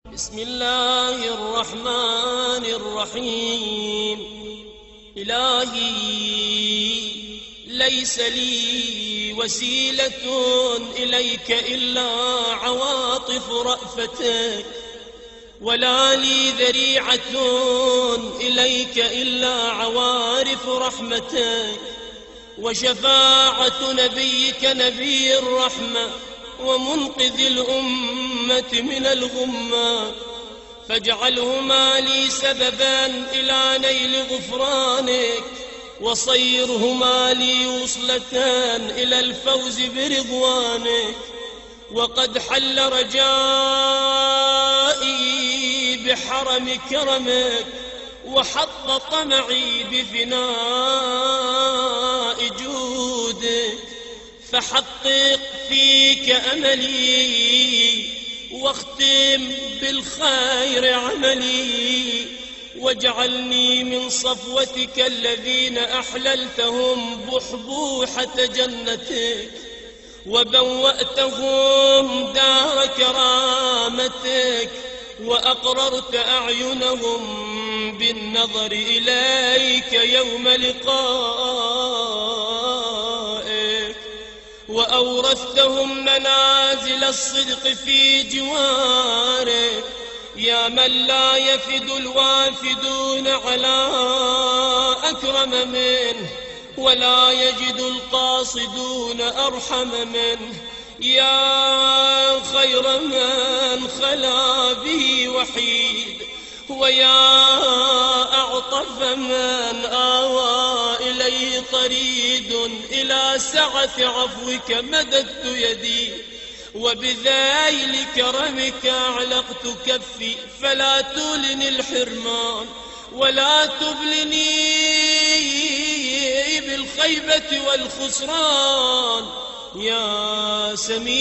بسم الله الرحمن الرحيم. إلهي ليس لي وسيلة إليك إلا عواطف رأفتك، ولا لي ذريعة إليك إلا عوارف رحمتك، وشفاعة نبيك نبي الرحمة ومنقذ الأمة من الغمة، فاجعلهما لي سببا إلى نيل غفرانك، وصيرهما لي وصلة إلى الفوز برضوانك. وقد حل رجائي بحرم كرمك، وحط طمعي بفناء جودك، فحقق فيك أملي واختم بالخير عملي، واجعلني من صفوتك الذين أحللتهم بحبوحة جنتك، وبوأتهم دار كرامتك، وأقررت أعينهم بالنظر إليك يوم لقائك، وأورثتهم منازل الصدق في جوارك، يا من لا يفد الوافدون على أكرم منه، ولا يجد القاصدون أرحم منه، يا خير من خلا به وحيد، ويا أعطف من آوى إليه طريد. إلى سعة عفوك مددت يدي، وبذيل كرمك أعلقت كفي، فلا تولني الحرمان ولا تبلني بالخيبة والخسران، يا سميع